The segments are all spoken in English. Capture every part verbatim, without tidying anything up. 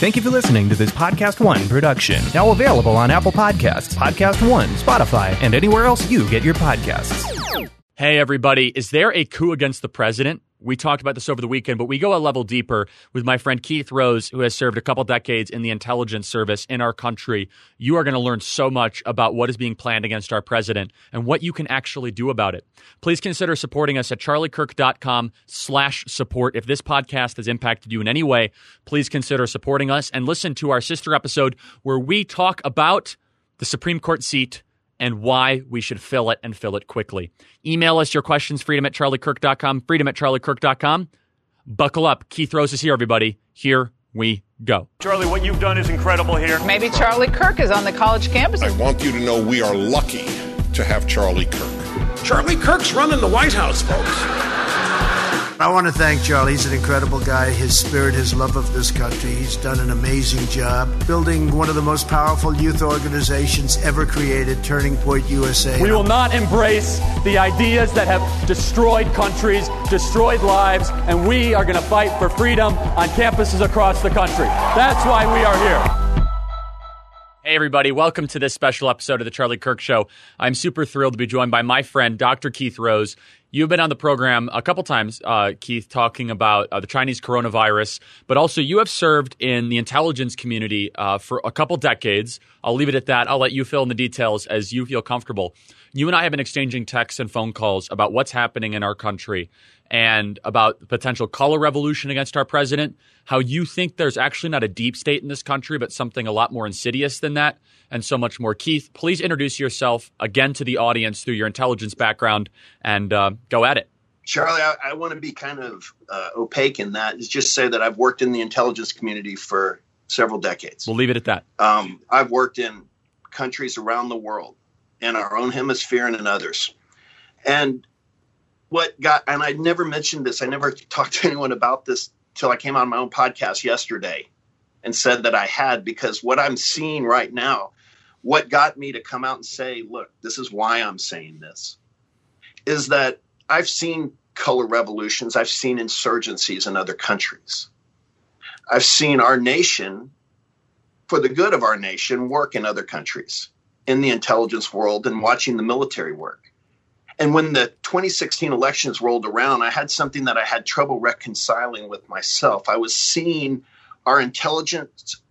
Thank you for listening to this Podcast One production. Now available on Apple Podcasts, Podcast One, Spotify, and anywhere else you get your podcasts. Hey, everybody. Is there a coup against the president? We talked about this over the weekend, but we go a level deeper with my friend Keith Rose, who has served a couple decades in the intelligence service in our country. You are going to learn so much about what is being planned against our president and what you can actually do about it. Please consider supporting us at charliekirk.com slash support. If this podcast has impacted you in any way, please consider supporting us and listen to our sister episode where we talk about the Supreme Court seat and why we should fill it and fill it quickly. Email us your questions, freedom at charliekirk dot com, freedom at charliekirk dot com. Buckle up. Keith Rose is here, everybody. Here we go. Charlie, what you've done is incredible here. Maybe Charlie Kirk is on the college campus. I want you to know we are lucky to have Charlie Kirk. Charlie Kirk's running the White House, folks. I want to thank Charlie. He's an incredible guy. His spirit, his love of this country. He's done an amazing job building one of the most powerful youth organizations ever created, Turning Point U S A. We will not embrace the ideas that have destroyed countries, destroyed lives, and we are going to fight for freedom on campuses across the country. That's why we are here. Hey, everybody. Welcome to this special episode of The Charlie Kirk Show. I'm super thrilled to be joined by my friend, Doctor Keith Rose. You've been on the program a couple times, uh, Keith, talking about uh, the Chinese coronavirus, but also you have served in the intelligence community uh, for a couple decades. I'll leave it at that. I'll let you fill in the details as you feel comfortable. You and I have been exchanging texts and phone calls about what's happening in our country and about the potential color revolution against our president, how you think there's actually not a deep state in this country, but something a lot more insidious than that, and so much more. Keith, please introduce yourself again to the audience through your intelligence background and uh, go at it. Charlie, I, I want to be kind of uh, opaque in that, is just say that I've worked in the intelligence community for several decades. We'll leave it at that. Um, I've worked in countries around the world, in our own hemisphere and in others. And what got, and I never mentioned this, I never talked to anyone about this till I came on my own podcast yesterday and said that I had, because what I'm seeing right now, what got me to come out and say, look, this is why I'm saying this, is that I've seen color revolutions. I've seen insurgencies in other countries. I've seen our nation, for the good of our nation, work in other countries, in the intelligence world, and watching the military work. And when the twenty sixteen elections rolled around, I had something that I had trouble reconciling with myself. I was seeing our intelligence,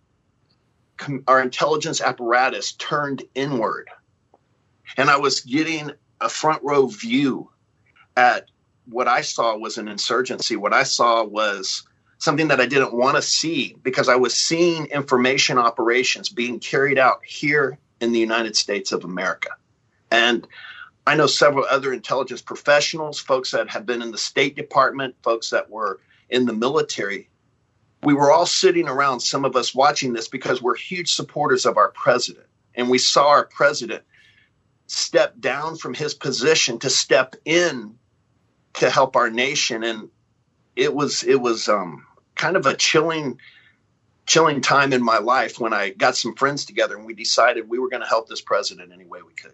our intelligence apparatus turned inward. And I was getting a front row view at what I saw was an insurgency. What I saw was something that I didn't want to see, because I was seeing information operations being carried out here in the United States of America. And I know several other intelligence professionals, folks that have been in the State Department, folks that were in the military. We were all sitting around, some of us watching this, because we're huge supporters of our president. And we saw our president step down from his position to step in to help our nation. And it was it was um, kind of a chilling, chilling time in my life when I got some friends together and we decided we were going to help this president any way we could.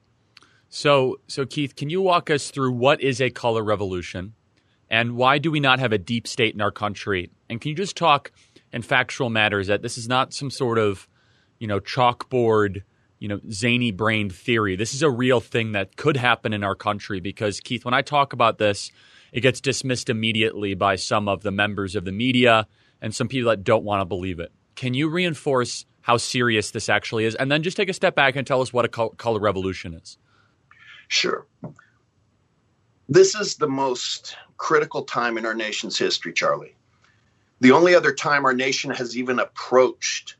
So, so Keith, can you walk us through what is a color revolution and why do we not have a deep state in our country? And can you just talk in factual matters that this is not some sort of, you know, chalkboard, you know, zany brained theory. This is a real thing that could happen in our country, because Keith, when I talk about this, it gets dismissed immediately by some of the members of the media and some people that don't want to believe it. Can you reinforce how serious this actually is? And then just take a step back and tell us what a color revolution is. Sure. This is the most critical time in our nation's history, Charlie. The only other time our nation has even approached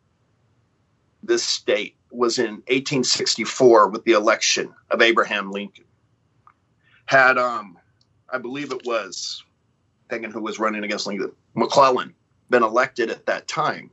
this state was in eighteen sixty-four with the election of Abraham Lincoln. Had, um, I believe it was, thinking who was running against Lincoln, McClellan, been elected at that time,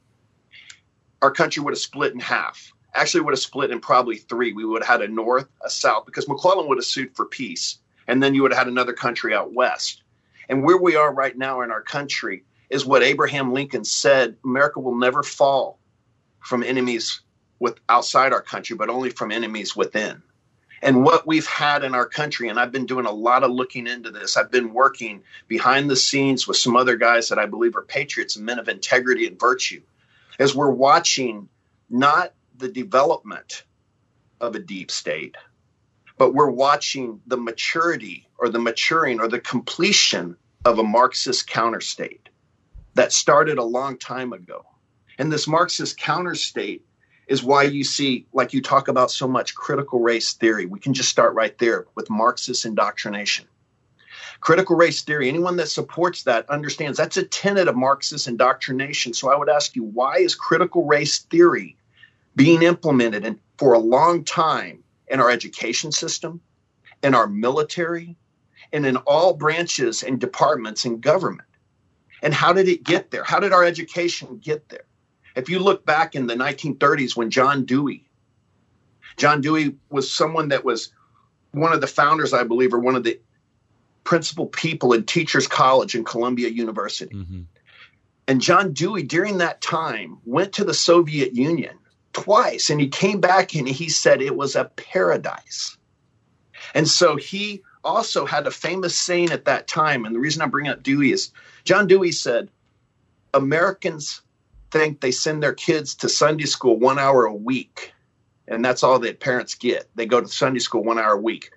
our country would have split in half. Actually would have split in probably three. We would have had a north, a south, because McClellan would have sued for peace. And then you would have had another country out west. And where we are right now in our country is what Abraham Lincoln said: America will never fall from enemies with outside our country, but only from enemies within. and what we've had in our country. And I've been doing a lot of looking into this. I've been working behind the scenes with some other guys that I believe are patriots and men of integrity and virtue, as we're watching not the development of a deep state, but we're watching the maturity or the maturing or the completion of a Marxist counterstate that started a long time ago. And this Marxist counterstate is why you see, like you talk about so much, critical race theory. We can just start right there with Marxist indoctrination. Critical race theory, anyone that supports that understands that's a tenet of Marxist indoctrination. So I would ask you, why is critical race theory being implemented in, for a long time in our education system, in our military, and in all branches and departments in government? And how did it get there? How did our education get there? If you look back in the nineteen thirties when John Dewey, John Dewey was someone that was one of the founders, I believe, or one of the principal people in Teachers College and Columbia University. Mm-hmm. And John Dewey, during that time, went to the Soviet Union twice, and he came back and he said it was a paradise. And so he also had a famous saying at that time, and the reason I bring up Dewey is John Dewey said, Americans think they send their kids to Sunday school one hour a week, and that's all that parents get. They go to Sunday school one hour a week.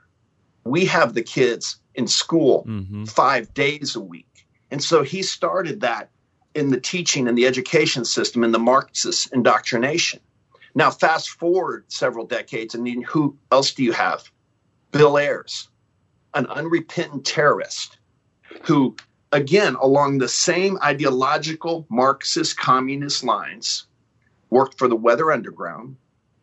We have the kids in school mm-hmm. five days a week. And so he started that in the teaching and the education system in the Marxist indoctrination. Now, fast forward several decades, and then who else do you have? Bill Ayers, an unrepentant terrorist who, again, along the same ideological Marxist communist lines, worked for the Weather Underground.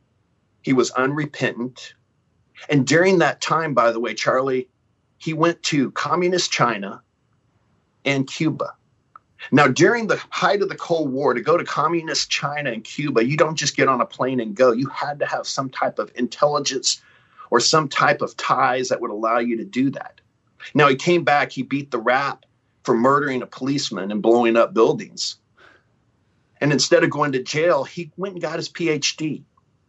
He was unrepentant. And during that time, by the way, Charlie, he went to communist China and Cuba. Now, during the height of the Cold War, to go to communist China and Cuba, you don't just get on a plane and go. You had to have some type of intelligence or some type of ties that would allow you to do that. Now, he came back, he beat the rap for murdering a policeman and blowing up buildings. And instead of going to jail, he went and got his P H D.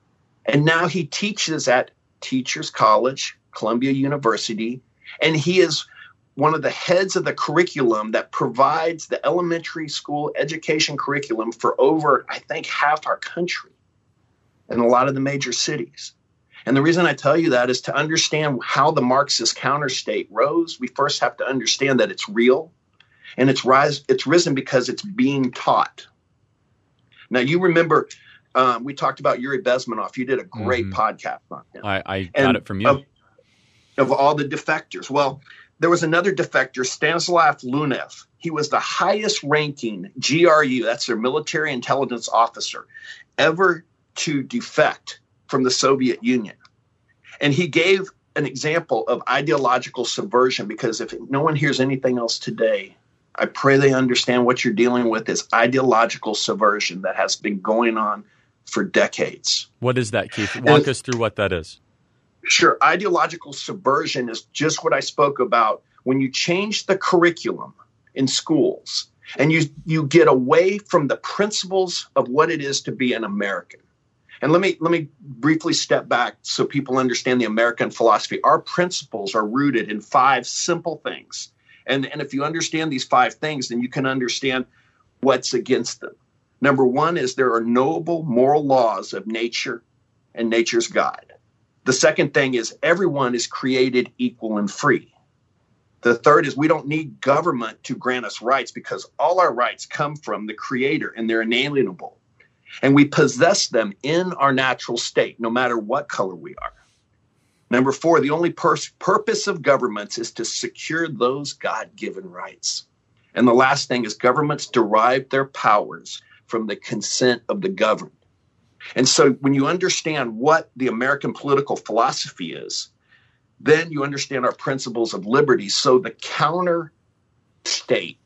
And now he teaches at Teachers College, Columbia University, and he is one of the heads of the curriculum that provides the elementary school education curriculum for over, I think, half our country in a lot of the major cities. And the reason I tell you that is to understand how the Marxist counterstate rose. We first have to understand that it's real. And it's rise. It's risen because it's being taught. Now, you remember um, we talked about Yuri Bezmenov. You did a great mm-hmm. podcast on him. I, I got and it from you. Of, of all the defectors. Well, there was another defector, Stanislav Lunev. He was the highest ranking G R U, that's their military intelligence officer, ever to defect from the Soviet Union. And he gave an example of ideological subversion, because if no one hears anything else today, I pray they understand what you're dealing with is ideological subversion that has been going on for decades. What is that, Keith? Walk and, us through what that is. Sure. Ideological subversion is just what I spoke about. When you change the curriculum in schools and you, you get away from the principles of what it is to be an American. And let me let me briefly step back so people understand the American philosophy. Our principles are rooted in five simple things. And, and if you understand these five things, then you can understand what's against them. Number one is there are noble moral laws of nature and nature's God. The second thing is everyone is created equal and free. The third is we don't need government to grant us rights because all our rights come from the Creator and they're inalienable. And we possess them in our natural state, no matter what color we are. Number four, the only pur- purpose of governments is to secure those God-given rights. And the last thing is governments derive their powers from the consent of the governed. And so when you understand what the American political philosophy is, then you understand our principles of liberty. So the counter state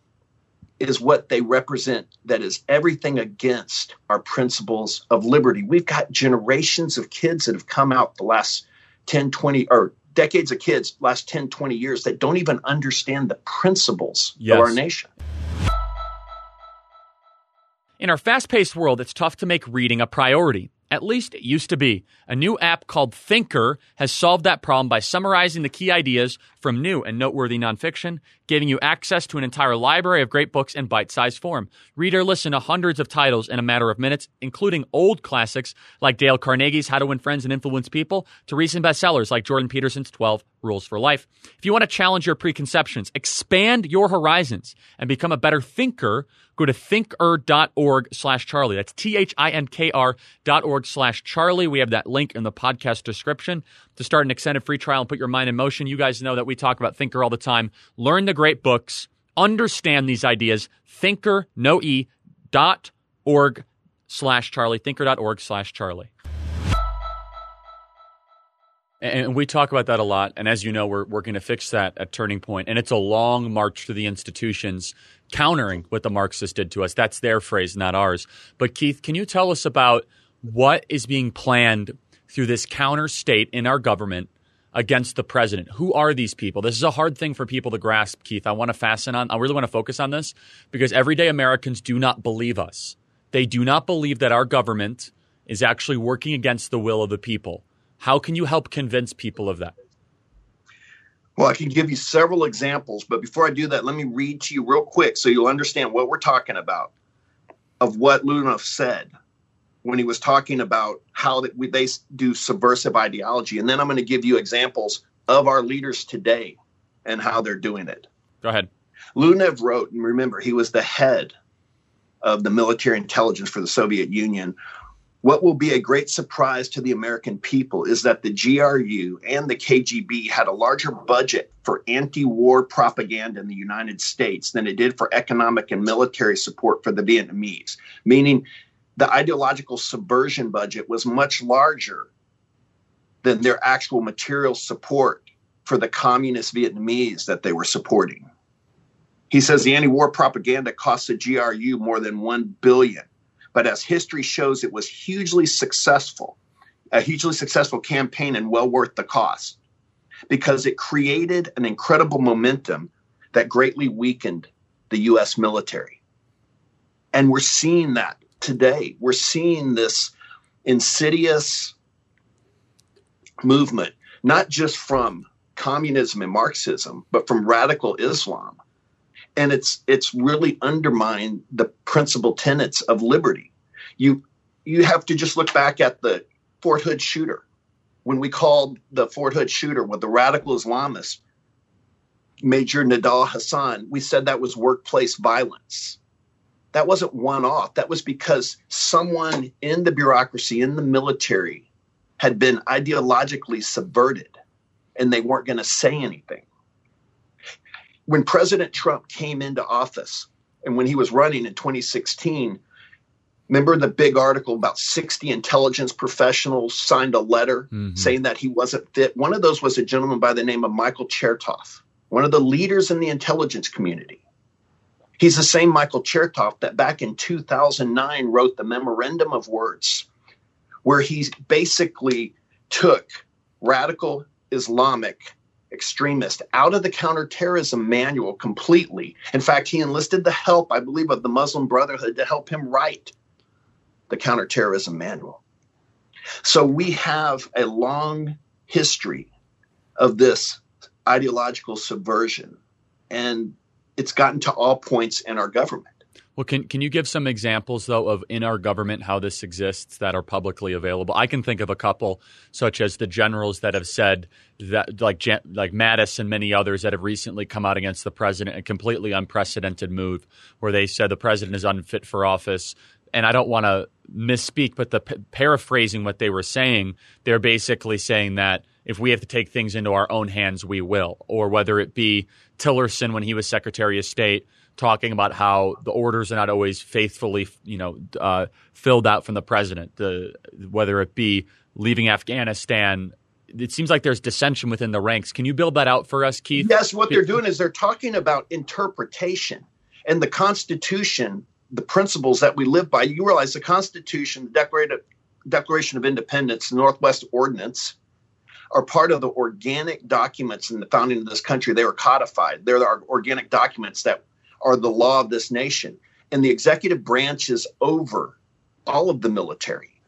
is what they represent that is everything against our principles of liberty. We've got generations of kids that have come out the last ten, twenty, or decades of kids, last ten, twenty years that don't even understand the principles yes. of our nation. In our fast-paced world, it's tough to make reading a priority. At least it used to be. A new app called Thinker has solved that problem by summarizing the key ideas from new and noteworthy nonfiction, giving you access to an entire library of great books in bite-sized form. Read or listen to hundreds of titles in a matter of minutes, including old classics like Dale Carnegie's How to Win Friends and Influence People to recent bestsellers like Jordan Peterson's twelve Rules for Life. If you want to challenge your preconceptions, expand your horizons, and become a better thinker, go to thinker.org slash Charlie. That's T-H-I-N-K-R dot org slash Charlie. We have that link in the podcast description to start an extended free trial and put your mind in motion. You guys know that we talk about Thinker all the time. Learn the great books. Understand these ideas. Thinker, no E, dot org slash Charlie. Thinker.org slash Charlie. And we talk about that a lot. And as you know, we're working to fix that at Turning Point. And it's a long march through the institutions countering what the Marxists did to us. That's their phrase, not ours. But Keith, can you tell us about what is being planned through this counter state in our government against the president? Who are these people? This is a hard thing for people to grasp, Keith. I want to fasten on. I really want to focus on this because everyday Americans do not believe us. They do not believe that our government is actually working against the will of the people. How can you help convince people of that? Well, I can give you several examples, but before I do that, let me read to you real quick so you'll understand what we're talking about of what Ludinov said when he was talking about how that we, they do subversive ideology. And then I'm going to give you examples of our leaders today and how they're doing it. Go ahead. Ludinov wrote, and remember, he was the head of the military intelligence for the Soviet Union. What will be a great surprise to the American people is that the G R U and the K G B had a larger budget for anti-war propaganda in the United States than it did for economic and military support for the Vietnamese, meaning the ideological subversion budget was much larger than their actual material support for the communist Vietnamese that they were supporting. He says the anti-war propaganda cost the G R U more than one billion dollars. But as history shows, it was hugely successful, a hugely successful campaign and well worth the cost because it created an incredible momentum that greatly weakened the U S military. And we're seeing that today. We're seeing this insidious movement, not just from communism and Marxism, but from radical Islam. And it's it's really undermined the principal tenets of liberty. You you have to just look back at the Fort Hood shooter. When we called the Fort Hood shooter with the radical Islamist, Major Nidal Hassan, we said that was workplace violence. That wasn't one-off. That was because someone in the bureaucracy, in the military, had been ideologically subverted, and they weren't going to say anything. When President Trump came into office and when he was running in twenty sixteen, remember the big article about sixty intelligence professionals signed a letter mm-hmm. saying that he wasn't fit? One of those was a gentleman by the name of Michael Chertoff, one of the leaders in the intelligence community. He's the same Michael Chertoff that back in two thousand nine wrote the Memorandum of Words, where he basically took radical Islamic extremist out of the counterterrorism manual completely. In fact, he enlisted the help, I believe, of the Muslim Brotherhood to help him write the counterterrorism manual. So we have a long history of this ideological subversion, and it's gotten to all points in our government. Well, can can you give some examples, though, of in our government how this exists that are publicly available? I can think of a couple, such as the generals that have said that, like like Mattis and many others that have recently come out against the president, a completely unprecedented move where they said the president is unfit for office. And I don't want to misspeak, but the p- paraphrasing what they were saying, they're basically saying that if we have to take things into our own hands, we will. Or whether it be Tillerson when he was Secretary of State, talking about how the orders are not always faithfully, you know, uh, filled out from the president. The whether it be leaving Afghanistan, it seems like there's dissension within the ranks. Can you build that out for us, Keith? Yes, what they're doing is they're talking about interpretation and the Constitution, the principles that we live by. You realize the Constitution, the Declaration of Independence, the Northwest Ordinance are part of the organic documents in the founding of this country. They were codified. They're our organic documents that are the law of this nation. And the executive branch is over all of the military.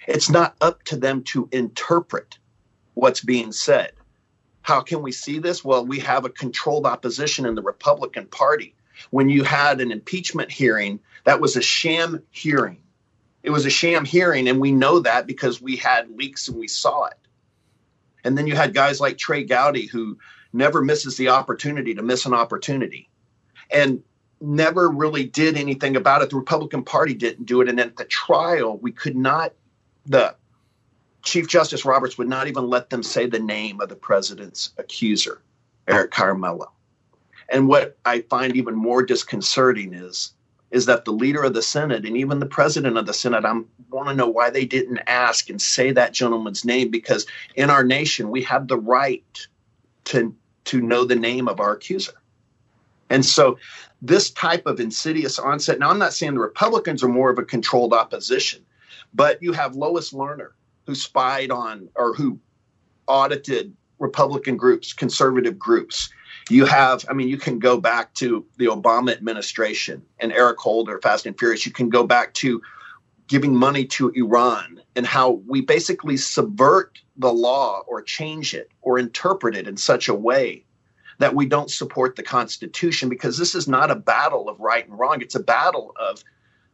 It's not up to them to interpret what's being said. How can we see this? Well, we have a controlled opposition in the Republican Party. When you had an impeachment hearing, that was a sham hearing. It was a sham hearing, and we know that because we had leaks and we saw it. And then you had guys like Trey Gowdy, who never misses the opportunity to miss an opportunity and never really did anything about it. The Republican Party didn't do it. And at the trial, we could not, the Chief Justice Roberts would not even let them say the name of the president's accuser, Eric Carmelo. And what I find even more disconcerting is, is that the leader of the Senate and even the president of the Senate, I want to know why they didn't ask and say that gentleman's name, because in our nation, we have the right to, to know the name of our accuser. And so this type of insidious onset, now I'm not saying the Republicans are more of a controlled opposition, but you have Lois Lerner, who spied on or who audited Republican groups, conservative groups. You have, I mean, you can go back to the Obama administration and Eric Holder, Fast and Furious. You can go back to giving money to Iran and how we basically subvert the law or change it or interpret it in such a way that we don't support the Constitution, because this is not a battle of right and wrong. It's a battle of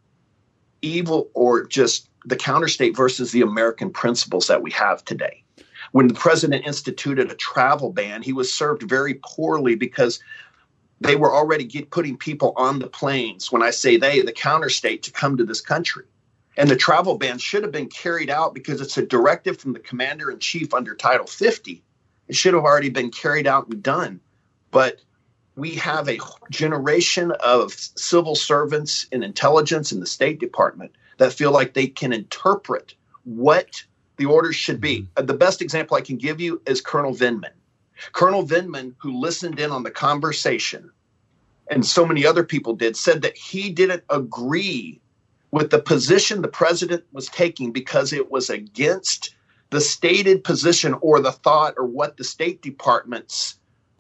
evil or just the counterstate versus the American principles that we have today. When the president instituted a travel ban, he was served very poorly because they were already get, putting people on the planes. When I say they, the counterstate, to come to this country. And the travel ban should have been carried out because it's a directive from the commander in chief under Title fifty. It should have already been carried out and done. But we have a generation of civil servants in intelligence in the State Department that feel like they can interpret what the orders should be. The best example I can give you is Colonel Vindman. Colonel Vindman, who listened in on the conversation, and so many other people did, said that he didn't agree with the position the president was taking because it was against the stated position or the thought or what the State Department's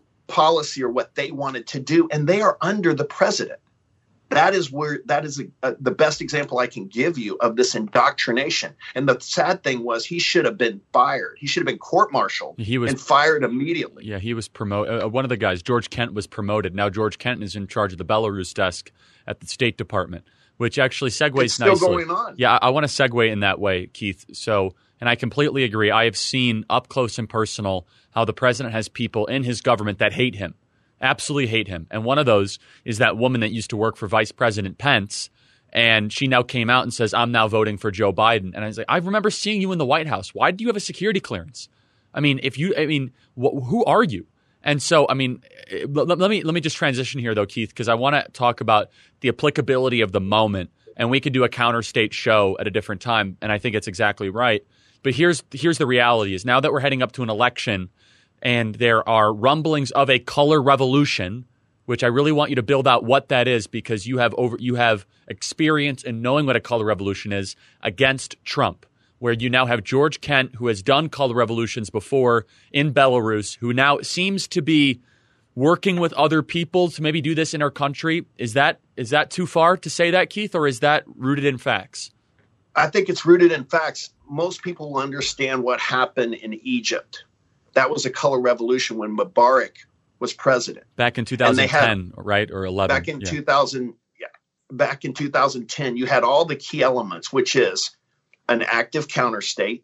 policy or what they wanted to do. And they are under the president. That is where that is a, a, the best example I can give you of this indoctrination. And the sad thing was he should have been fired. He should have been court-martialed he was, and fired immediately. Yeah, he was promoted. Uh, one of the guys, George Kent, was promoted. Now George Kent is in charge of the Belarus desk at the State Department, which actually segues it's still nicely. Going on. Yeah, I, I want to segue in that way, Keith. So, and I completely agree. I have seen up close and personal how the president has people in his government that hate him. Absolutely hate him. And one of those is that woman that used to work for Vice President Pence, and she now came out and says, I'm now voting for Joe Biden. And I was like, I remember seeing you in the White House. Why do you have a security clearance? I mean, if you, I mean, wh- who are you? And so, I mean, let, let me let me just transition here, though, Keith, because I want to talk about the applicability of the moment, and we could do a counter state show at a different time, and I think it's exactly right. But here's here's the reality: is now that we're heading up to an election, and there are rumblings of a color revolution, which I really want you to build out what that is, because you have over you have experience in knowing what a color revolution is against Trump, where you now have George Kent, who has done color revolutions before in Belarus, who now seems to be working with other people to maybe do this in our country. Is that is that too far to say that, Keith, or is that rooted in facts? I think it's rooted in facts. Most people will understand what happened in Egypt. That was a color revolution when Mubarak was president. Back in two thousand ten, had, right, or eleven? Back in yeah. two thousand, yeah, back in two thousand ten, you had all the key elements, which is an active counterstate,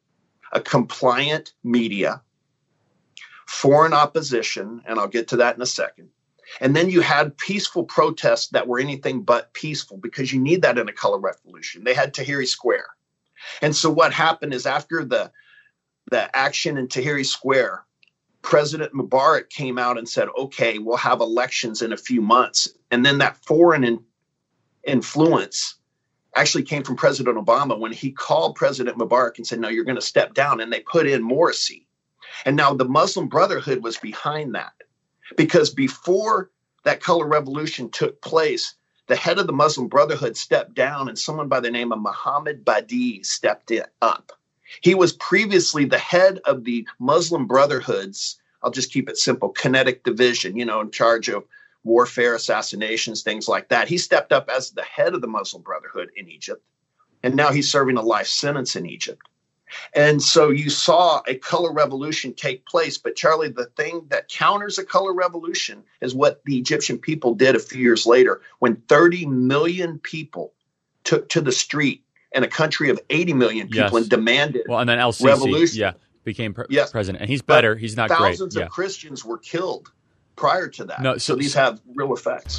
a compliant media, foreign opposition, and I'll get to that in a second. And then you had peaceful protests that were anything but peaceful, because you need that in a color revolution. They had Tahrir Square. And so what happened is after the, the action in Tahrir Square, President Mubarak came out and said, okay, we'll have elections in a few months. And then that foreign in, influence actually came from President Obama when he called President Mubarak and said, no, you're going to step down. And they put in Morsi. And now the Muslim Brotherhood was behind that, because before that color revolution took place, the head of the Muslim Brotherhood stepped down and someone by the name of Mohammed Badi stepped it up. He was previously the head of the Muslim Brotherhood's, I'll just keep it simple, kinetic division, you know, in charge of warfare, assassinations, things like that. He stepped up as the head of the Muslim Brotherhood in Egypt. And now he's serving a life sentence in Egypt. And so you saw a color revolution take place. But Charlie, the thing that counters a color revolution is what the Egyptian people did a few years later, when thirty million people took to the street in a country of eighty million people, yes, and demanded well, and then El Sisi, revolution. Yeah, became pre- yes. president. And he's better. But he's not thousands great. Thousands yeah. of Christians were killed prior to that. No, so, so these so, have real effects.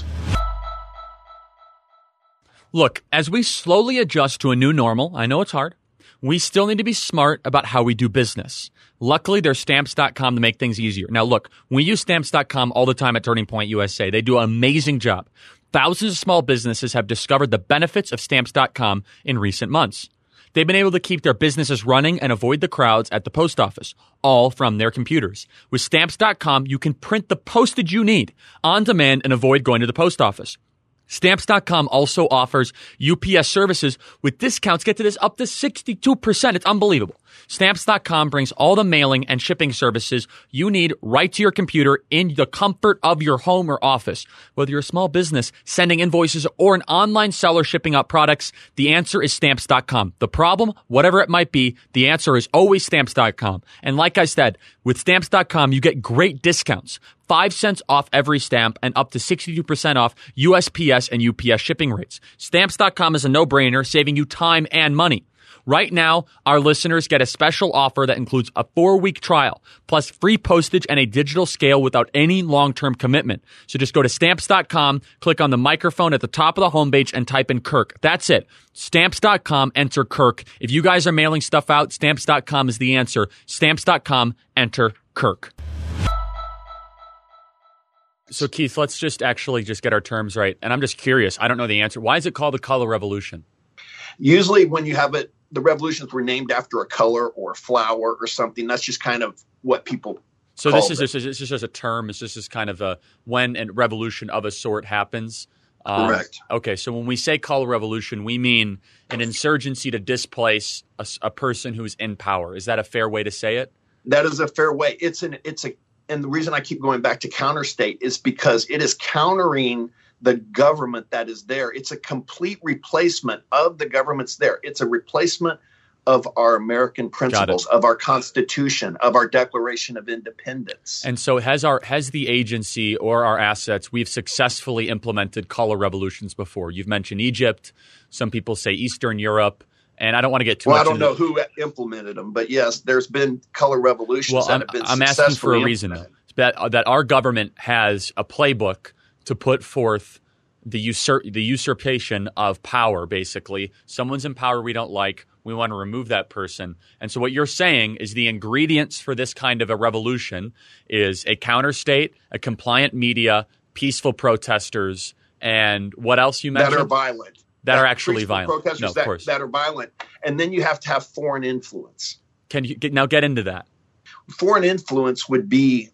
Look, as we slowly adjust to a new normal, I know it's hard, we still need to be smart about how we do business. Luckily, there's Stamps dot com to make things easier. Now, look, we use Stamps dot com all the time at Turning Point U S A. They do an amazing job. Thousands of small businesses have discovered the benefits of Stamps dot com in recent months. They've been able to keep their businesses running and avoid the crowds at the post office, all from their computers. With Stamps dot com, you can print the postage you need on demand and avoid going to the post office. Stamps dot com also offers U P S services with discounts. Get to this, up to sixty-two percent. It's unbelievable. Stamps dot com brings all the mailing and shipping services you need right to your computer in the comfort of your home or office. Whether you're a small business sending invoices or an online seller shipping out products, the answer is Stamps dot com. The problem, whatever it might be, the answer is always Stamps dot com. And like I said, with Stamps dot com, you get great discounts. Five cents off every stamp and up to sixty-two percent off U S P S and U P S shipping rates. Stamps dot com is a no-brainer, saving you time and money. Right now, our listeners get a special offer that includes a four-week trial, plus free postage and a digital scale without any long-term commitment. So just go to Stamps dot com, click on the microphone at the top of the homepage, and type in Kirk. That's it. Stamps dot com, enter Kirk. If you guys are mailing stuff out, Stamps dot com is the answer. Stamps dot com, enter Kirk. So, Keith, let's just actually just get our terms right. And I'm just curious. I don't know the answer. Why is it called the Color Revolution? Usually when you have it, the revolutions were named after a color or a flower or something. That's just kind of what people So call this is it. just, this is just a term. It's just this kind of a when a revolution of a sort happens. Um, Correct. Okay, so when we say Color Revolution, we mean an insurgency to displace a, a person who's in power. Is that a fair way to say it? That is a fair way. It's an it's a And the reason I keep going back to counter state is because it is countering the government that is there. It's a complete replacement of the governments there. It's a replacement of our American principles, of our Constitution, of our Declaration of Independence. And so has our has the agency or our assets, we've successfully implemented color revolutions before. You've mentioned Egypt. Some people say Eastern Europe. And I don't want to get too well, much I don't know the, who implemented them, but yes, there's been color revolutions well, that I'm, have been I'm asking for a successfully reason, though, that, that our government has a playbook to put forth the usurp the usurpation of power, basically. Someone's in power we don't like. We want to remove that person. And so what you're saying is the ingredients for this kind of a revolution is a counter state, a compliant media, peaceful protesters, and what else you mentioned? That are violent. That, that are actually violent. Protesters no, of that, course. that are violent. And then you have to have foreign influence. Can you get, now get into that? Foreign influence would be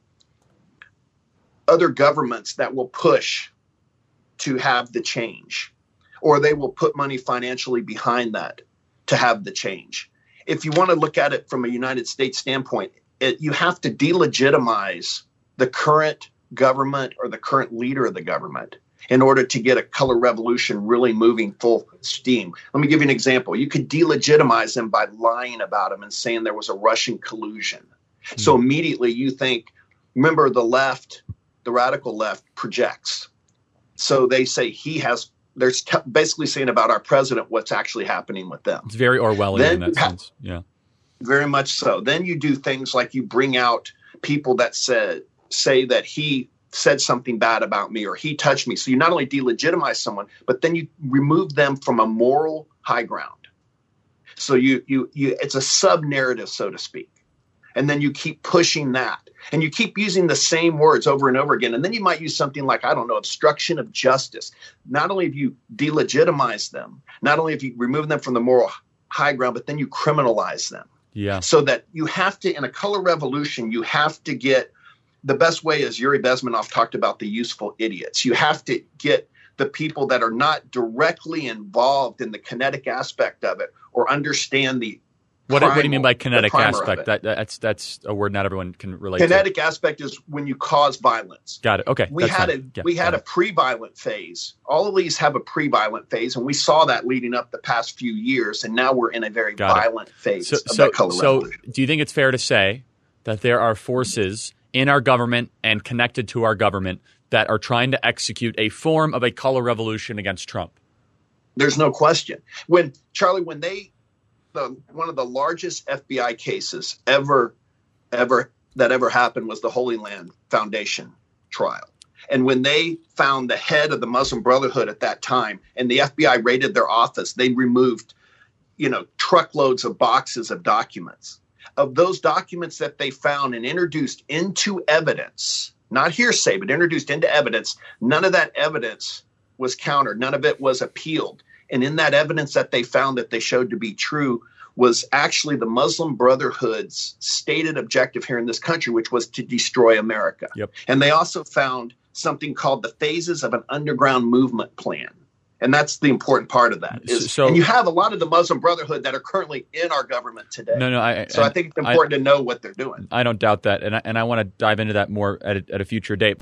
other governments that will push to have the change, or they will put money financially behind that to have the change. If you want to look at it from a United States standpoint, it, you have to delegitimize the current government or the current leader of the government in order to get a color revolution really moving full steam. Let me give you an example. You could delegitimize them by lying about them and saying there was a Russian collusion. Mm-hmm. So immediately you think, remember the left, the radical left projects. So they say he has, they're t- basically saying about our president what's actually happening with them. It's very Orwellian then in that ha- sense. Yeah. Very much so. Then you do things like you bring out people that said, say that he said something bad about me or he touched me. So you not only delegitimize someone, but then you remove them from a moral high ground. So you you you it's a sub-narrative, so to speak. And then you keep pushing that. And you keep using the same words over and over again. And then you might use something like, I don't know, obstruction of justice. Not only have you delegitimized them, not only have you removed them from the moral high ground, but then you criminalize them. Yeah. So that you have to, in a color revolution, you have to get, the best way is Yuri Bezmenov talked about the useful idiots. You have to get the people that are not directly involved in the kinetic aspect of it or understand the What, primal, what do you mean by kinetic primer aspect? That, that's that's a word not everyone can relate kinetic to. Kinetic aspect is when you cause violence. Got it. Okay. We had fine. a yeah, we had a pre-violent phase. All of these have a pre-violent phase, and we saw that leading up the past few years, and now we're in a very Got violent it. phase so, of so, that color so revolution. do you think it's fair to say that there are forces in our government and connected to our government that are trying to execute a form of a color revolution against Trump? There's no question. When Charlie, when they The, one of the largest F B I cases ever, ever that ever happened was the Holy Land Foundation trial. And when they found the head of the Muslim Brotherhood at that time, and the F B I raided their office, they removed, you know, truckloads of boxes of documents. Of those documents that they found and introduced into evidence, not hearsay, but introduced into evidence, none of that evidence was countered. None of it was appealed. And in that evidence that they found that they showed to be true was actually the Muslim Brotherhood's stated objective here in this country, which was to destroy America. Yep. And they also found something called the phases of an underground movement plan. And that's the important part of that. Is, so, and you have a lot of the Muslim Brotherhood that are currently in our government today. No, no. I, so I, I think it's important I, to know what they're doing. I don't doubt that. And I, and I want to dive into that more at a, at a future date.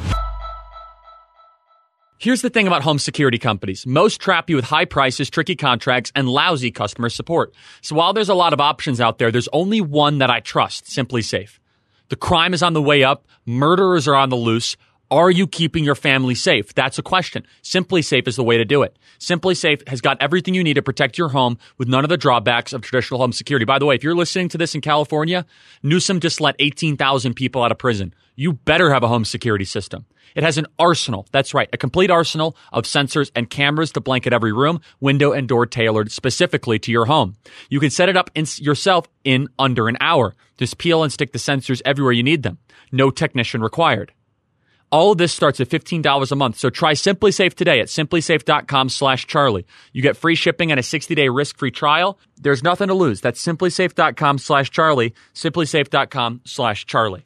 Here's the thing about home security companies. Most trap you with high prices, tricky contracts, and lousy customer support. So while there's a lot of options out there, there's only one that I trust, SimpliSafe. The crime is on the way up. Murderers are on the loose. Are you keeping your family safe? That's a question. SimpliSafe is the way to do it. SimpliSafe has got everything you need to protect your home with none of the drawbacks of traditional home security. By the way, if you're listening to this in California, Newsom just let eighteen thousand people out of prison. You better have a home security system. It has an arsenal. That's right. A complete arsenal of sensors and cameras to blanket every room, window, and door tailored specifically to your home. You can set it up in yourself in under an hour. Just peel and stick the sensors everywhere you need them. No technician required. All of this starts at fifteen dollars a month. So try SimpliSafe today at SimpliSafe.com slash Charlie. You get free shipping and a sixty-day risk-free trial. There's nothing to lose. That's SimpliSafe.com slash Charlie. SimpliSafe.com slash Charlie.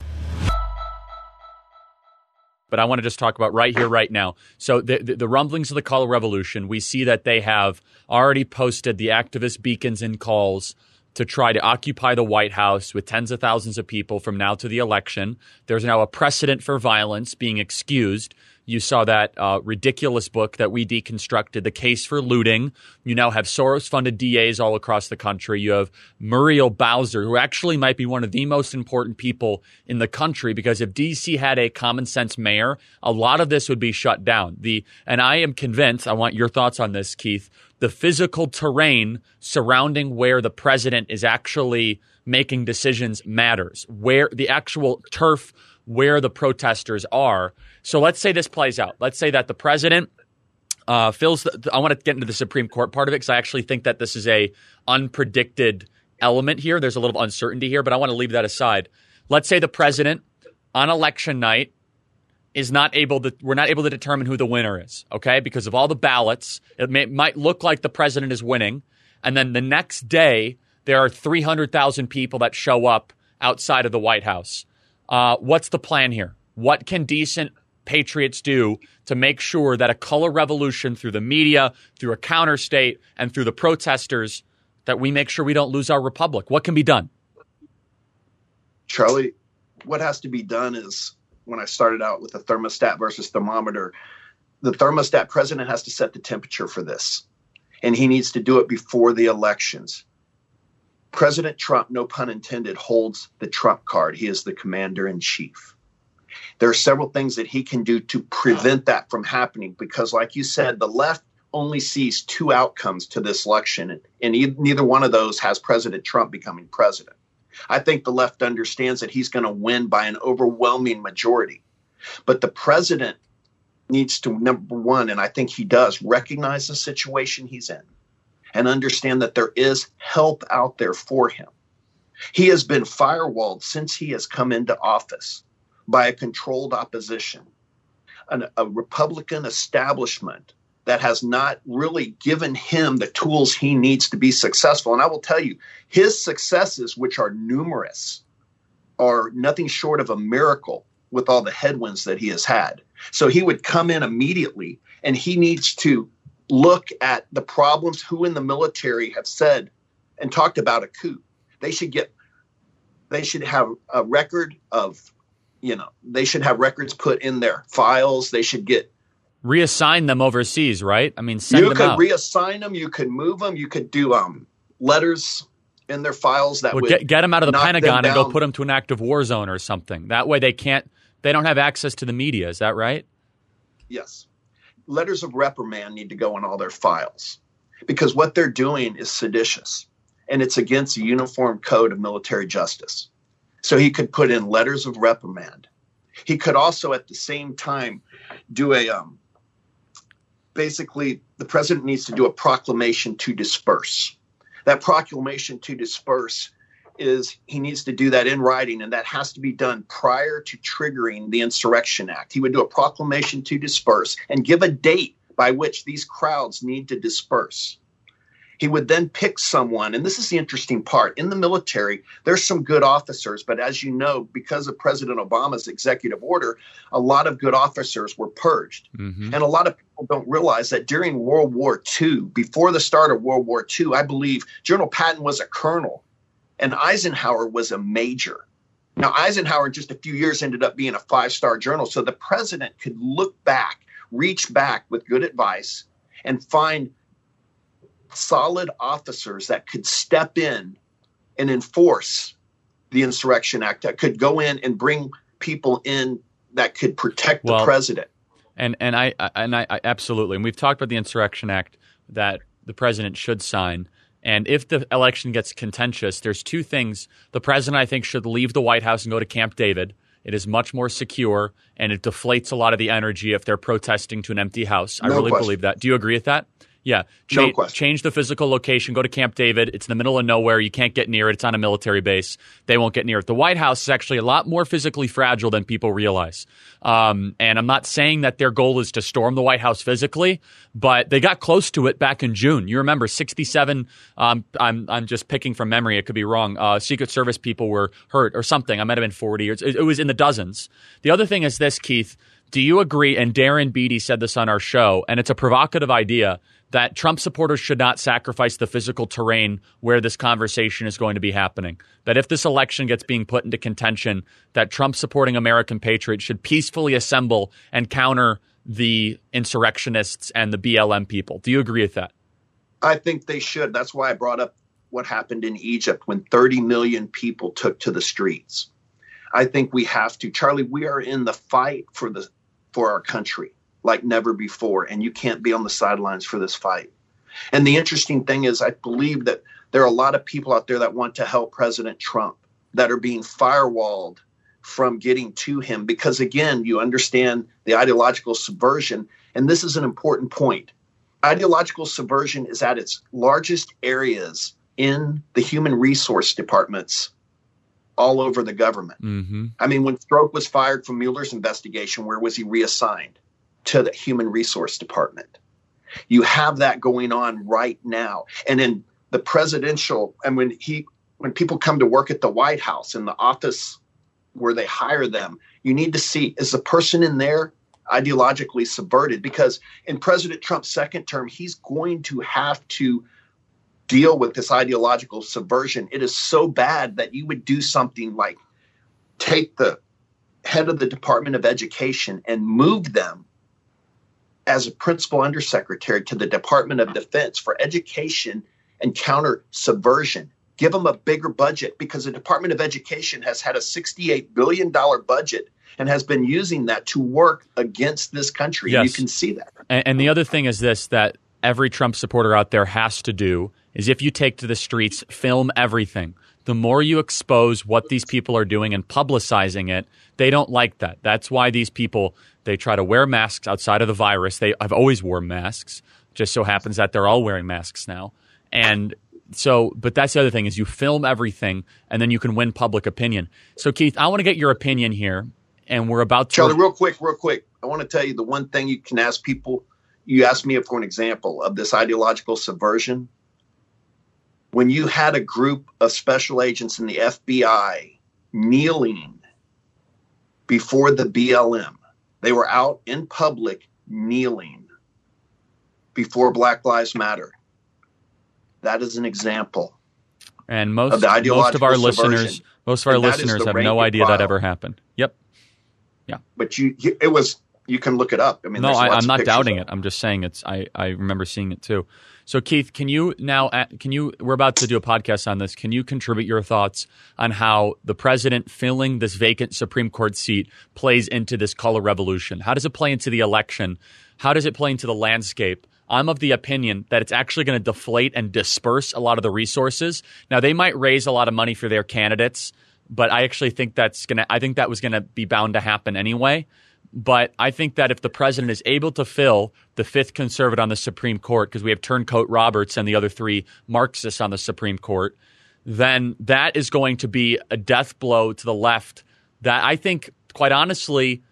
But I want to just talk about right here, right now. So the, the, the rumblings of the color revolution, we see that they have already posted the activist beacons and calls to try to occupy the White House with tens of thousands of people from now to the election. There's now a precedent for violence being excused. You saw that uh, ridiculous book that we deconstructed, The Case for Looting. You now have Soros-funded D As all across the country. You have Muriel Bowser, who actually might be one of the most important people in the country, because if D C had a common sense mayor, a lot of this would be shut down. The and I am convinced, I want your thoughts on this, Keith, the physical terrain surrounding where the president is actually making decisions matters, where the actual turf, where the protesters are. So let's say this plays out. Let's say that the president uh, fills the, I want to get into the Supreme Court part of it because I actually think that this is a unpredicted element here. There's a little uncertainty here, but I want to leave that aside. Let's say the president on election night is not able to, we're not able to determine who the winner is, okay? Because of all the ballots, it may, might look like the president is winning. And then the next day, there are three hundred thousand people that show up outside of the White House. Uh, what's the plan here? What can decent patriots do to make sure that a color revolution through the media, through a counter state, and through the protesters, that we make sure we don't lose our republic? What can be done? Charlie, what has to be done is, when I started out with the thermostat versus thermometer, the thermostat president has to set the temperature for this, and he needs to do it before the elections. President Trump, no pun intended, holds the Trump card. He is the commander in chief. There are several things that he can do to prevent that from happening, because like you said, the left only sees two outcomes to this election, and, and e- neither one of those has President Trump becoming president. I think the left understands that he's going to win by an overwhelming majority. But the president needs to, number one, and I think he does, recognize the situation he's in and understand that there is help out there for him. He has been firewalled since he has come into office by a controlled opposition, an, a Republican establishment that has not really given him the tools he needs to be successful. And I will tell you, his successes, which are numerous, are nothing short of a miracle with all the headwinds that he has had. So he would come in immediately, and he needs to look at the problems who in the military have said and talked about a coup. They should get, they should have a record of, you know, they should have records put in their files. They should get reassign them overseas, right? I mean, send you them could out. reassign them. You could move them. You could do um letters in their files that Well, would get, get them out of the knock them Pentagon and go down. put them to an active war zone or something. That way they can't, they don't have access to the media. Is that right? Yes. Letters of reprimand need to go in all their files because what they're doing is seditious and it's against the Uniform Code of Military Justice. So he could put in letters of reprimand. He could also at the same time do a, um, basically the president needs to do a proclamation to disperse. That proclamation to disperse is he needs to do that in writing, and that has to be done prior to triggering the Insurrection Act. He would do a proclamation to disperse and give a date by which these crowds need to disperse. He would then pick someone, and this is the interesting part. In the military, there's some good officers, but as you know, because of President Obama's executive order, a lot of good officers were purged. Mm-hmm. And a lot of people don't realize that during World War Two, before the start of World War Two, I believe General Patton was a colonel and Eisenhower was a major. Now, Eisenhower, just a few years, ended up being a five-star general. So the president could look back, reach back with good advice, and find solid officers that could step in and enforce the Insurrection Act, that could go in and bring people in that could protect the well, president. And and I and I, I absolutely. And we've talked about the Insurrection Act that the president should sign. And if the election gets contentious, there's two things. The president, I think, should leave the White House and go to Camp David. It is much more secure, and it deflates a lot of the energy if they're protesting to an empty house. I No really question. believe that. Do you agree with that? Yeah. Cha- No question. Change the physical location. Go to Camp David. It's in the middle of nowhere. You can't get near it. It's on a military base. They won't get near it. The White House is actually a lot more physically fragile than people realize. Um, and I'm not saying that their goal is to storm the White House physically, but they got close to it back in June. You remember sixty-seven, um, I'm I'm just picking from memory. It could be wrong. Uh, Secret Service people were hurt or something. I might have been forty. It, it was in the dozens. The other thing is this, Keith. Do you agree, and Darren Beattie said this on our show, and it's a provocative idea, that Trump supporters should not sacrifice the physical terrain where this conversation is going to be happening? That if this election gets being put into contention, that Trump-supporting American patriots should peacefully assemble and counter the insurrectionists and the B L M people. Do you agree with that? I think they should. That's why I brought up what happened in Egypt when thirty million people took to the streets. I think we have to. Charlie, we are in the fight for the for our country like never before, and you can't be on the sidelines for this fight. And the interesting thing is I believe that there are a lot of people out there that want to help President Trump that are being firewalled from getting to him because, again, you understand the ideological subversion, and this is an important point. Ideological subversion is at its largest areas in the human resource departments all over the government. Mm-hmm. I mean, when Stroke was fired from Mueller's investigation, where was he reassigned? To the human resource department. You have that going on right now. And in the presidential, and when he, when people come to work at the White House in the office where they hire them, you need to see, is the person in there ideologically subverted? Because in President Trump's second term, he's going to have to deal with this ideological subversion. It is so bad that you would do something like take the head of the Department of Education and move them as a principal undersecretary to the Department of Defense for education and counter subversion. Give them a bigger budget because the Department of Education has had a sixty-eight billion dollars budget and has been using that to work against this country. Yes. You can see that. And, and the other thing is this, that every Trump supporter out there has to do is if you take to the streets, film everything. The more you expose what these people are doing and publicizing it, they don't like that. That's why these people, they try to wear masks outside of the virus. They have always worn masks. Just so happens that they're all wearing masks now. And so, but that's the other thing is you film everything and then you can win public opinion. So Keith, I want to get your opinion here. And we're about to— Charlie, real quick, real quick. I want to tell you the one thing you can ask people. You asked me for an example of this ideological subversion. When you had a group of special agents in the F B I kneeling before the B L M, they were out in public kneeling before Black Lives Matter. That is an example. And most of the ideological most of our subversion. listeners, most of our And that is listeners the have rank no and idea that file. ever happened. Yep. Yeah. But you, you, it was. You can look it up. I mean, no, there's I, lots I'm of not pictures doubting of it. I'm just saying it's. I, I remember seeing it too. So Keith, can you now? Can you? We're about to do a podcast on this. Can you contribute your thoughts on how the president filling this vacant Supreme Court seat plays into this color revolution? How does it play into the election? How does it play into the landscape? I'm of the opinion that it's actually going to deflate and disperse a lot of the resources. Now, they might raise a lot of money for their candidates, but I actually think that's going to. I think that was going to be bound to happen anyway. But I think that if the president is able to fill the fifth conservative on the Supreme Court, because we have Turncoat Roberts and the other three Marxists on the Supreme Court, then that is going to be a death blow to the left that I think, quite honestly,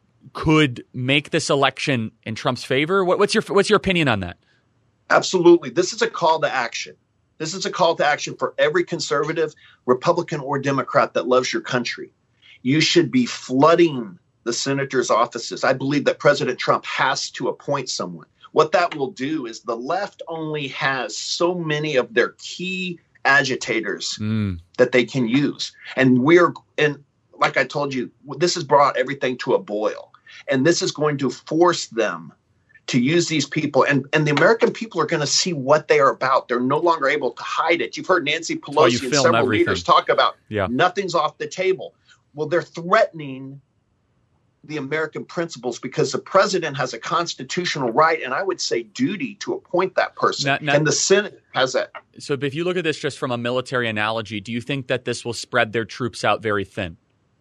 could make this election in Trump's favor. What, what's your what's your opinion on that? Absolutely. This is a call to action. This is a call to action for every conservative, Republican, or Democrat that loves your country. You should be flooding the senators' offices. I believe that President Trump has to appoint someone. What that will do is the left only has so many of their key agitators mm. that they can use. And we're, and like I told you, this has brought everything to a boil. And this is going to force them to use these people. And, and the American people are going to see what they are about. They're no longer able to hide it. You've heard Nancy Pelosi and several everything. leaders talk about yeah. nothing's off the table. Well, they're threatening the American principles because the president has a constitutional right, and I would say duty, to appoint that person. Now, now, and the Senate has that. So if you look at this just from a military analogy, do you think that this will spread their troops out very thin?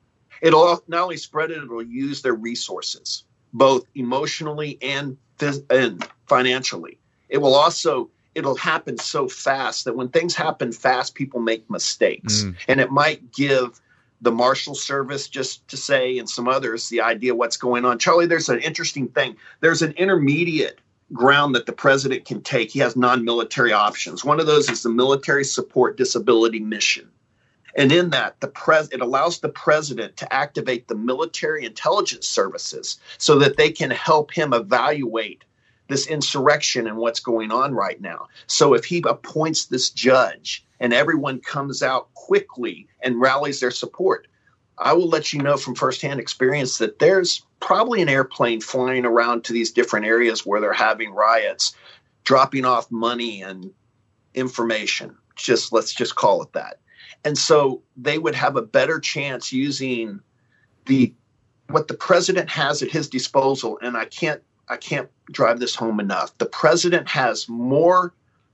It'll not only spread it, it will use their resources, both emotionally and, and financially. It will also, it'll happen so fast that when things happen fast, people make mistakes. Mm. And it might give the Marshal Service, just to say, and some others, the idea of what's going on. Charlie, there's an interesting thing. There's an intermediate ground that the president can take. He has non-military options. One of those is the Military Support Disability Mission. And in that, the pres- it allows the president to activate the military intelligence services so that they can help him evaluate this insurrection and what's going on right now. So if he appoints this judge and everyone comes out quickly and rallies their support, I will let you know from firsthand experience that there's probably an airplane flying around to these different areas where they're having riots, dropping off money and information. Just let's just call it that. And so they would have a better chance using the what the president has at his disposal. And I can't I can't drive this home enough. The president has more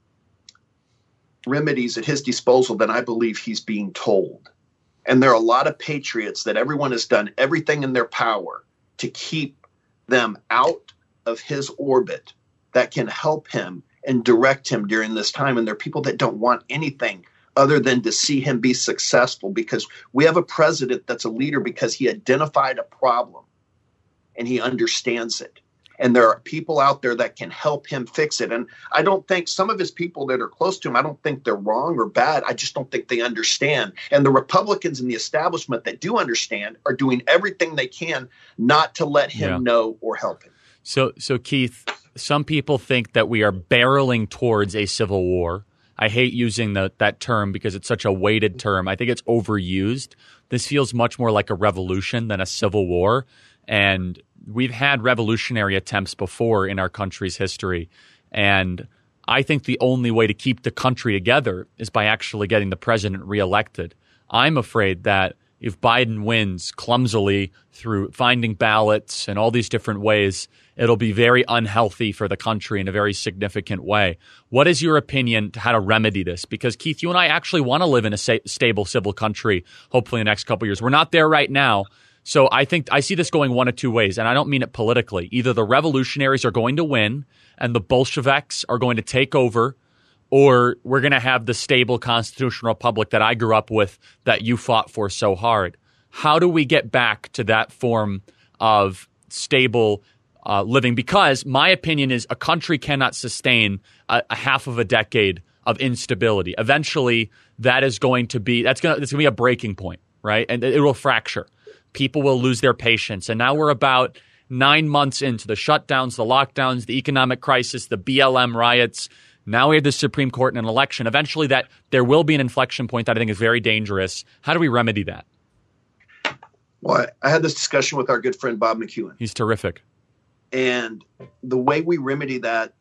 remedies at his disposal than I believe he's being told. And there are a lot of patriots that everyone has done everything in their power to keep them out of his orbit that can help him and direct him during this time. And there are people that don't want anything other than to see him be successful, because we have a president that's a leader because he identified a problem and he understands it. And there are people out there that can help him fix it. And I don't think some of his people that are close to him, I don't think they're wrong or bad. I just don't think they understand. And the Republicans in the establishment that do understand are doing everything they can not to let him yeah. know or help him. So, so Keith, some people think that we are barreling towards a civil war. I hate using the, that term because it's such a weighted term. I think it's overused. This feels much more like a revolution than a civil war. And we've had revolutionary attempts before in our country's history. And I think the only way to keep the country together is by actually getting the president reelected. I'm afraid that if Biden wins clumsily through finding ballots and all these different ways, it'll be very unhealthy for the country in a very significant way. What is your opinion to how to remedy this? Because, Keith, you and I actually want to live in a sa- stable civil country, hopefully in the next couple of years. We're not there right now. So I think I see this going one of two ways, and I don't mean it politically. Either the revolutionaries are going to win and the Bolsheviks are going to take over, or we're going to have the stable constitutional republic that I grew up with that you fought for so hard. How do we get back to that form of stable uh, living? Because my opinion is a country cannot sustain a, a half of a decade of instability. Eventually, that is going to be that's going to, that's going to be a breaking point, right? And it will fracture. People will lose their patience. And now we're about nine months into the shutdowns, the lockdowns, the economic crisis, the B L M riots. Now we have the Supreme Court in an election. Eventually, that there will be an inflection point that I think is very dangerous. How do we remedy that? Well, I had this discussion with our good friend Bob McEwen. He's terrific. And the way we remedy that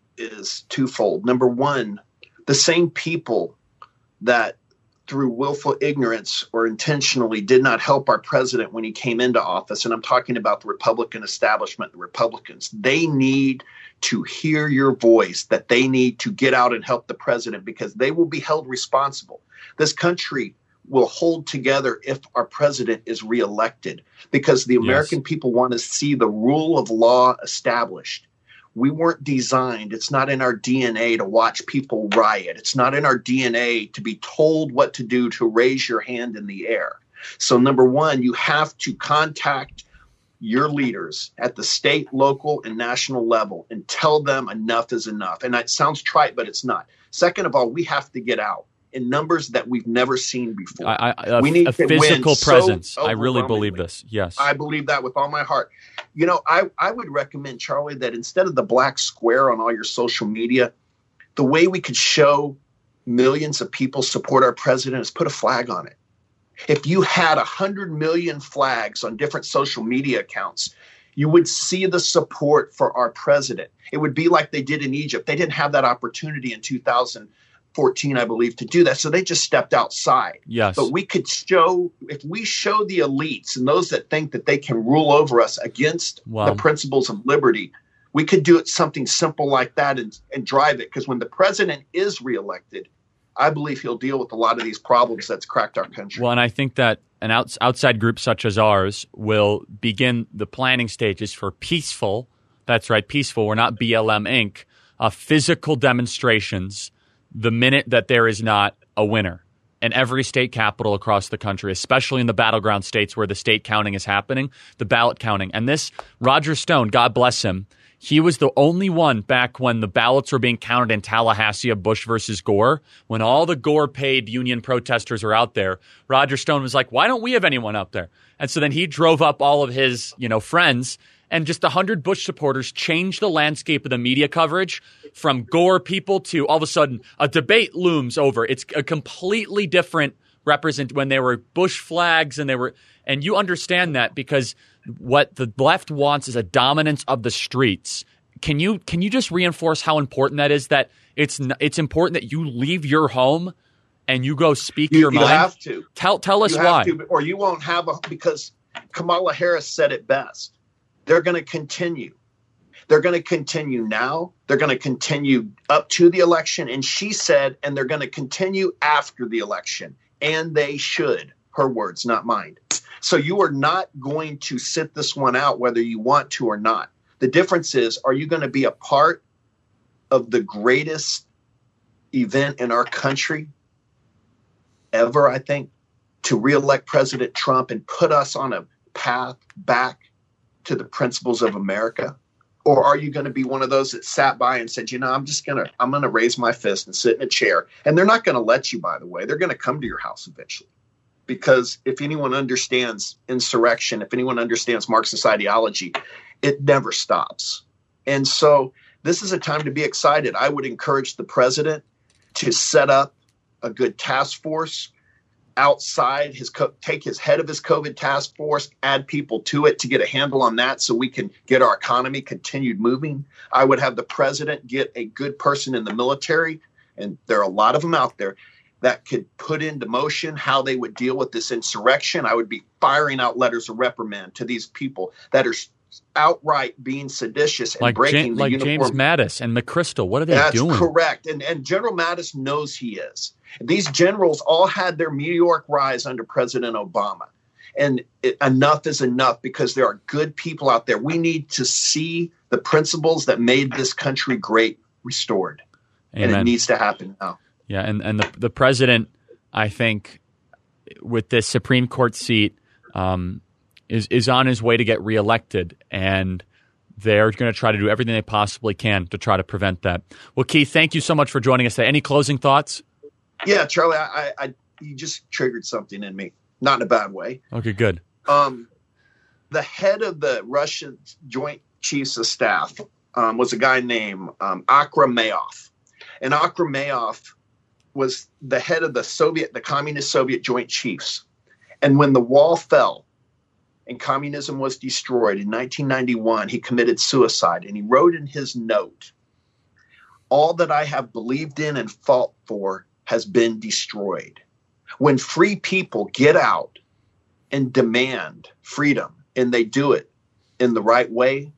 is twofold. Number one, the same people that through willful ignorance or intentionally did not help our president when he came into office, and I'm talking about the Republican establishment, the Republicans, they need to hear your voice, that they need to get out and help the president because they will be held responsible. This country will hold together if our president is reelected because the American yes. people want to see the rule of law established. We weren't designed. It's not in our D N A to watch people riot. It's not in our D N A to be told what to do, to raise your hand in the air. So number one, you have to contact your leaders at the state, local, and national level and tell them enough is enough. And that sounds trite, but it's not. Second of all, we have to get out in numbers that we've never seen before. I, I, a, we need a to physical win presence. So I really believe this. Yes. I believe that with all my heart. You know, I, I would recommend, Charlie, that instead of the black square on all your social media, the way we could show millions of people support our president is put a flag on it. If you had one hundred million flags on different social media accounts, you would see the support for our president. It would be like they did in Egypt. They didn't have that opportunity in two thousand fourteen, I believe, to do that. So they just stepped outside. Yes. But we could show, if we show the elites and those that think that they can rule over us against wow. the principles of liberty, we could do it something simple like that and, and drive it. Because when the president is reelected, I believe he'll deal with a lot of these problems that's cracked our country. Well, and I think that an outs- outside group such as ours will begin the planning stages for peaceful, that's right, peaceful, we're not B L M Incorporated, uh, physical demonstrations the minute that there is not a winner in every state capital across the country, especially in the battleground states where the state counting is happening, the ballot counting. And this, Roger Stone, God bless him, he was the only one back when the ballots were being counted in Tallahassee of Bush versus Gore, when all the Gore-paid union protesters were out there. Roger Stone was like, why don't we have anyone out there? And so then he drove up all of his, you know, friends, and just one hundred Bush supporters changed the landscape of the media coverage from Gore people to all of a sudden a debate looms over. It's a completely different represent when there were Bush flags and they were, and you understand that because what the left wants is a dominance of the streets. Can you can you just reinforce how important that is? That it's it's important that you leave your home and you go speak you, your you mind. You have to tell tell us you why, to, or you won't have a because Kamala Harris said it best. They're going to continue. They're going to continue now. They're going to continue up to the election. And she said, and they're going to continue after the election. And they should. Her words, not mine. So you are not going to sit this one out whether you want to or not. The difference is, are you going to be a part of the greatest event in our country ever, I think, to reelect President Trump and put us on a path back to the principles of America? Or are you going to be one of those that sat by and said, you know, I'm just going to I'm going to raise my fist and sit in a chair? And they're not going to let you, by the way. They're going to come to your house eventually. Because if anyone understands insurrection, if anyone understands Marxist ideology, it never stops. And so this is a time to be excited. I would encourage the president to set up a good task force outside his co- take his head of his COVID task force, add people to it to get a handle on that so we can get our economy continued moving. I would have the president get a good person in the military, and there are a lot of them out there, that could put into motion how they would deal with this insurrection. I would be firing out letters of reprimand to these people that are outright being seditious and like breaking James, the like uniform. James Mattis and McChrystal. What are they That's doing? That's correct. And, and General Mattis knows he is. These generals all had their meteoric rise under President Obama. And it, enough is enough because there are good people out there. We need to see the principles that made this country great restored. Amen. And it needs to happen now. Yeah, and, and the the president, I think, with this Supreme Court seat, um, is is on his way to get reelected, and they're going to try to do everything they possibly can to try to prevent that. Well, Keith, thank you so much for joining us today. Any closing thoughts? Yeah, Charlie, I, I, I you just triggered something in me, not in a bad way. Okay, good. Um, the head of the Russian Joint Chiefs of Staff um, was a guy named um, Akhramayov. And Akhramayov was the head of the Soviet, the Communist Soviet Joint Chiefs. And when the wall fell and communism was destroyed in nineteen ninety-one, he committed suicide. And he wrote in his note, "All that I have believed in and fought for has been destroyed." When free people get out and demand freedom, and they do it in the right way,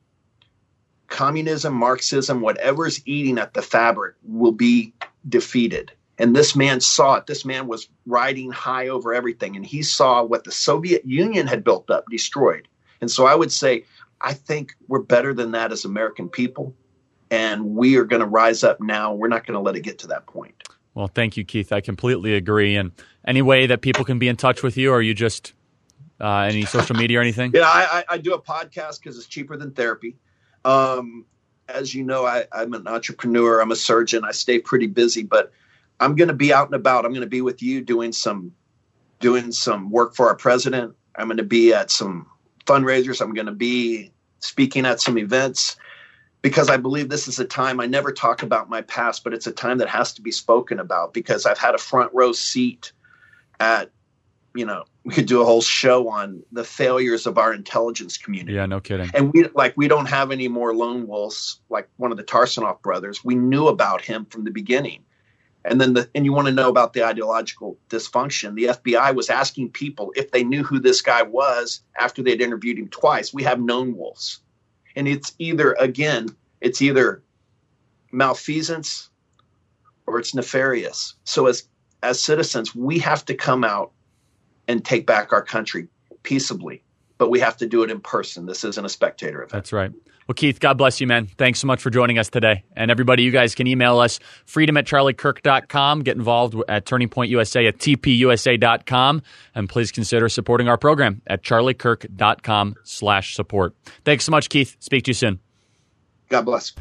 communism, Marxism, whatever's eating at the fabric will be defeated. And this man saw it. This man was riding high over everything. And he saw what the Soviet Union had built up, destroyed. And so I would say, I think we're better than that as American people. And we are going to rise up now. We're not going to let it get to that point. Well, thank you, Keith. I completely agree. And any way that people can be in touch with you, or are you just uh, any social media or anything? Yeah, I, I do a podcast because it's cheaper than therapy. Um, as you know, I, I'm an entrepreneur. I'm a surgeon. I stay pretty busy, but I'm going to be out and about. I'm going to be with you doing some doing some work for our president. I'm going to be at some fundraisers. I'm going to be speaking at some events because I believe this is a time. I never talk about my past, but it's a time that has to be spoken about because I've had a front row seat at, you know, we could do a whole show on the failures of our intelligence community. Yeah, no kidding. And we like we don't have any more lone wolves like one of the Tarsanoff brothers. We knew about him from the beginning. And then the, and you want to know about the ideological dysfunction. The F B I was asking people if they knew who this guy was after they'd interviewed him twice. We have known wolves. And it's either, again, it's either malfeasance or it's nefarious. So as, as citizens, we have to come out and take back our country peaceably, but we have to do it in person. This isn't a spectator event. That's right. Well, Keith, God bless you, man. Thanks so much for joining us today. And everybody, you guys can email us, freedom at charlie kirk dot com. Get involved at Turning Point U S A at T P U S A dot com. And please consider supporting our program at charlie kirk dot com slash support. Thanks so much, Keith. Speak to you soon. God bless.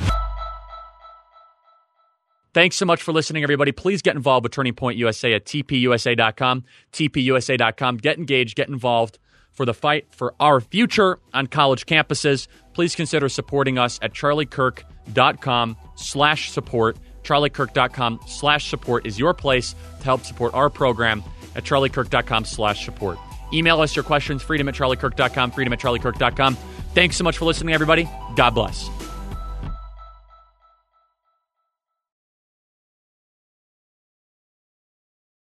Thanks so much for listening, everybody. Please get involved with Turning Point U S A at T P U S A dot com, T P U S A dot com. Get engaged, get involved for the fight for our future on college campuses. Please consider supporting us at charlie kirk dot com slash support. charlie kirk dot com slash support is your place to help support our program at charlie kirk dot com slash support. Email us your questions, freedom at charlie kirk dot com, freedom at charlie kirk dot com. Thanks so much for listening, everybody. God bless.